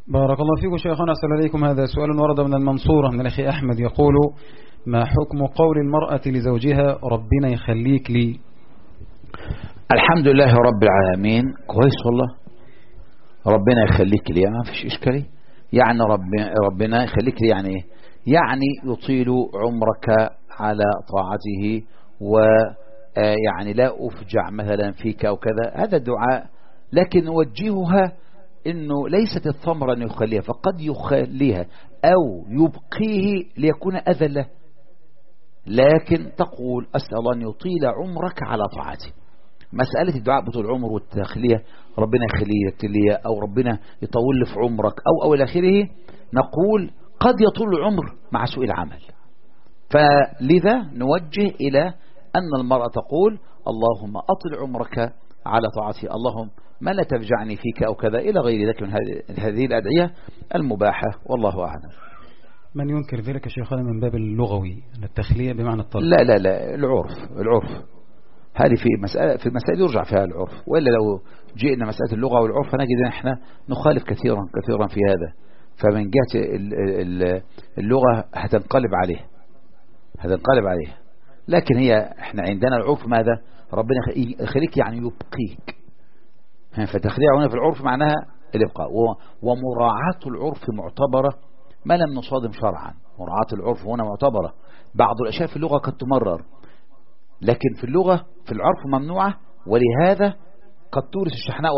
بارك الله فيكم شيخنا، أحسن إليكم. هذا سؤال ورد من المنصورة من الأخي أحمد، يقول: ما حكم قول المرأة لزوجها ربنا يخليك لي؟ الحمد لله رب العالمين، كويس والله. ربنا يخليك لي ما فيش إشكالية. يعني ربنا يخليك لي يعني إيه؟ يعني يطيل عمرك على طاعته، ويعني لا أفجع مثلا فيك أو كذا، هذا الدعاء. لكن نوجهها إنه ليست الثمرة أن يخليها، فقد يخليها أو يبقيه ليكون أذى له، لكن تقول أسأل الله أن يطيل عمرك على طاعته. مسألة الدعاء بطول عمر والتخلية، ربنا يخليك لي أو ربنا يطول في عمرك أو إلى آخره، نقول قد يطول العمر مع سوء العمل. فلذا نوجه إلى أن المرأة تقول: اللهم أطل عمرك على طاعتي، اللهم ما لا تفجعني فيك أو كذا إلى غير ذلك من هذه الأدعية المباحة، والله أعلم. من ينكر ذلك شيخنا من باب اللغوي أن التخلية بمعنى الطلب؟ لا، العرف هذه في المسائل يرجع فيها العرف، وإلا لو جئنا مسألة اللغة والعرف فنجد أن احنا نخالف كثيرا في هذا. فمن جهة اللغة هتنقلب عليه، لكن احنا عندنا العرف ماذا؟ ربنا يخليك يعني يبقيك، فتخليع هنا في العرف معناها الإبقاء، ومراعاة العرف معتبرة ما لم نصادم شرعا. مراعاة العرف هنا معتبرة. بعض الأشياء في اللغة قد تمرر، لكن في اللغة في العرف ممنوعة، ولهذا قد تورث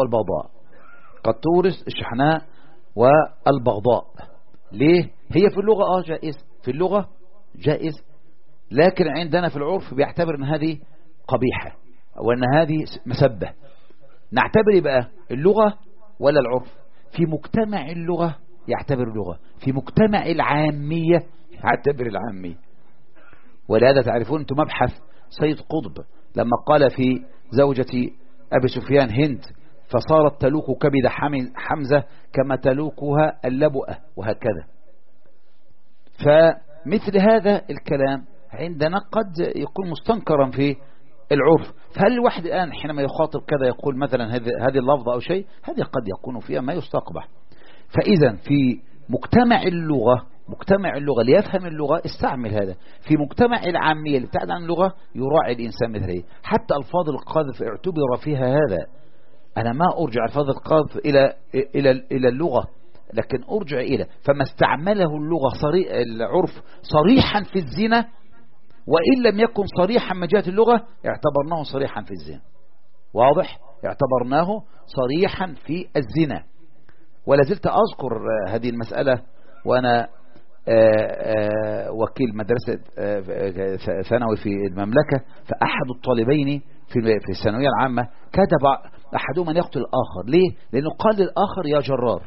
الشحناء والبغضاء. ليه؟ هي في اللغة جائز، لكن عندنا في العرف بيعتبر ان هذه قبيحة وان هذه مسبة. نعتبر بقى اللغة ولا العرف؟ في مجتمع اللغة يعتبر اللغة، في مجتمع العامية يعتبر العامية. ولهذا تعرفون انتم مبحث سيد قطب لما قال في زوجة أبي سفيان هند: فصارت تلوك كبد حمزة كما تلوكها اللبؤة، وهكذا. فمثل هذا الكلام عندنا قد يكون مستنكرا في العرف. فهل الواحد الآن حينما يخاطب كذا يقول مثلا هذه اللفظة أو شيء، هذه قد يكون فيها ما يستقبح. فإذا في مجتمع اللغة ليفهم اللغة استعمل هذا. في مجتمع العامية اللي ابتعد عن اللغة يراعي الإنسان مثل هذه. حتى ألفاظ القذف اعتبر فيها هذا. أنا ما أرجع ألفاظ القذف إلى اللغة، لكن أرجع إلى فما استعمله العرف صريحا في الزنا، وإن لم يكن صريحا من جهة اللغة اعتبرناه صريحا في الزنا. واضح؟ اعتبرناه صريحا في الزنا. ولا زلت أذكر هذه المسألة وأنا وكيل مدرسة ثانوي في المملكة. فأحد الطالبين في الثانوية العامة كتب أحدهم أن يقتل الآخر. ليه؟ لأنه قال للآخر يا جرار.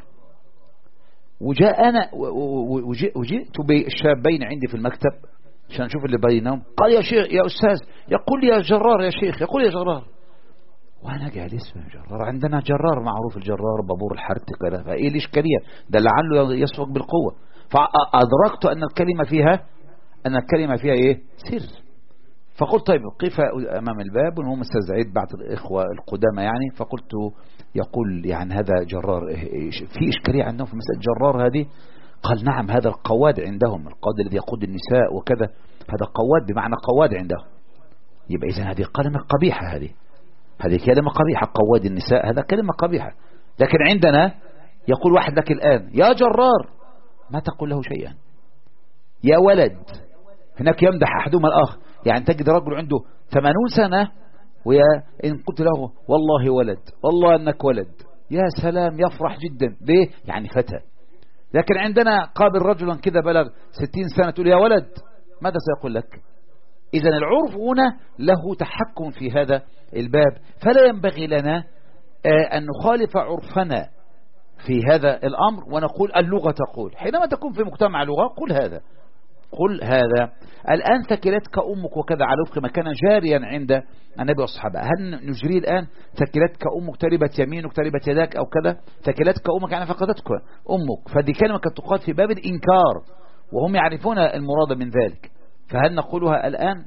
وجئت بالشابين عندي في المكتب عشان نشوف اللي بينهم. قال: يا شيخ يا أستاذ، يقول لي يا جرار، يا شيخ يقول يا جرار. وانا جالس من جرار، عندنا جرار معروف، الجرار بابور الحرث كذا، فايه الاشكاليه؟ ده لعله يسبق بالقوه. فادركت ان الكلمه فيها ايه؟ سر. فقلت طيب قف امام الباب، وهم استزعيت بعض الاخوه القدامى يعني، فقلت يقول يعني هذا جرار، في اشكاليه عندهم في مساله جرار هذه؟ قال: نعم، هذا القواد عندهم، القواد الذي يقود النساء وكذا، هذا قواد بمعنى قواد عندهم. يبقى اذا هذه كلمه قبيحه، هذه كلمة قبيحة. قواد النساء هذا كلمة قبيحة. لكن عندنا يقول واحد لك الآن: يا جرار، ما تقول له شيئا. يا ولد، هناك يمدح أحدهما الآخر. يعني تجد رجل عنده 80 سنة وإن قلت له والله ولد، والله أنك ولد، يا سلام، يفرح جدا. ليه؟ يعني فتى. لكن عندنا قابل رجلا كذا بلغ 60 سنة تقول يا ولد، ماذا سيقول لك؟ إذن العرف هنا له تحكم في هذا الباب. فلا ينبغي لنا أن نخالف عرفنا في هذا الأمر ونقول اللغة تقول. حينما تكون في مجتمع لغة قل هذا. الآن ثكلتك أمك وكذا، على وفق ما كان جاريا عند النبي والصحابة. هل نجري الآن ثكلتك أمك، تربت يمينك، تربت يداك أو كذا؟ ثكلتك أمك يعني فقدتك أمك. فدي كلمة كانت تقال في باب الإنكار، وهم يعرفون المراد من ذلك. فهل نقولها الآن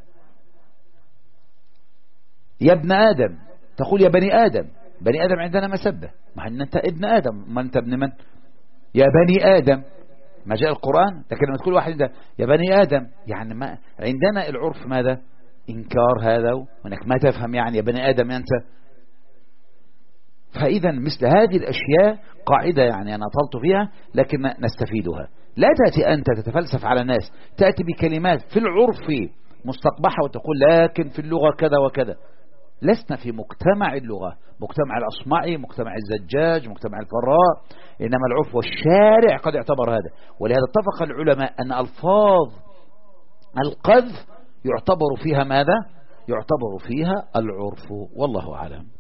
يا ابن آدم؟ تقول يا بني آدم. بني آدم عندنا مسبة، مع أن أنت ابن آدم، ما أنت ابن من؟ يا بني آدم ما جاء القرآن، لكن لما تقول واحد ده يا بني آدم يعني ما عندنا العرف ماذا؟ إنكار هذا، وأنك ما تفهم يعني يا بني آدم أنت. فإذا مثل هذه الأشياء قاعدة يعني أنا طلت فيها لكن نستفيدها. لا تأتي أنت تتفلسف على الناس، تأتي بكلمات في العرف مستقبحة وتقول لكن في اللغة كذا وكذا. لسنا في مجتمع اللغة، مجتمع الأصمعي، مجتمع الزجاج، مجتمع الفراء، إنما العرف والشارع قد اعتبر هذا. ولهذا اتفق العلماء أن ألفاظ القذف يعتبر فيها ماذا؟ يعتبر فيها العرف. والله أعلم.